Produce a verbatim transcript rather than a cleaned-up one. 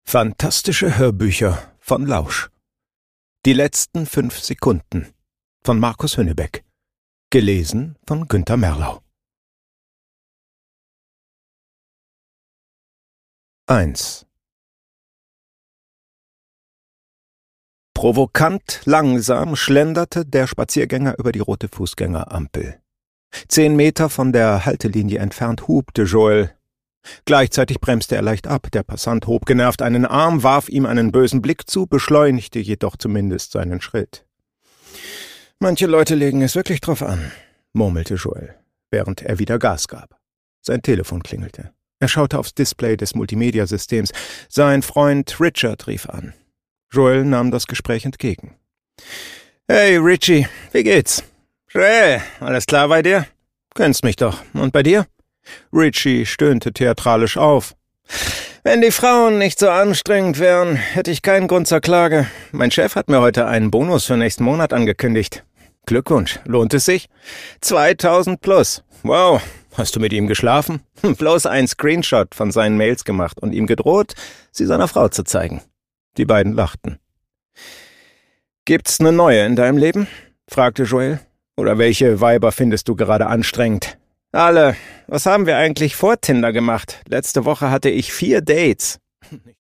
Fantastische Hörbücher von Lausch. Die letzten fünf Sekunden von Markus Hünnebeck. Gelesen von Günter Merlau. eins. Provokant langsam schlenderte der Spaziergänger über die rote Fußgängerampel. Zehn Meter von der Haltelinie entfernt hupte Joel. Gleichzeitig bremste er leicht ab. Der Passant hob genervt einen Arm, warf ihm einen bösen Blick zu, beschleunigte jedoch zumindest seinen Schritt. »Manche Leute legen es wirklich drauf an«, murmelte Joel, während er wieder Gas gab. Sein Telefon klingelte. Er schaute aufs Display des Multimedia-Systems. Sein Freund Richard rief an. Joel nahm das Gespräch entgegen. »Hey, Richie, wie geht's?« »Joel, alles klar bei dir?« »Kennst mich doch. Und bei dir?« Richie stöhnte theatralisch auf. »Wenn die Frauen nicht so anstrengend wären, hätte ich keinen Grund zur Klage. Mein Chef hat mir heute einen Bonus für nächsten Monat angekündigt. Glückwunsch, lohnt es sich? zweitausend plus. Wow, hast du mit ihm geschlafen? Bloß ein Screenshot von seinen Mails gemacht und ihm gedroht, sie seiner Frau zu zeigen.« Die beiden lachten. »Gibt's eine neue in deinem Leben?« fragte Joel. »Oder welche Weiber findest du gerade anstrengend?« »Alle. Was haben wir eigentlich vor Tinder gemacht? Letzte Woche hatte ich vier Dates.«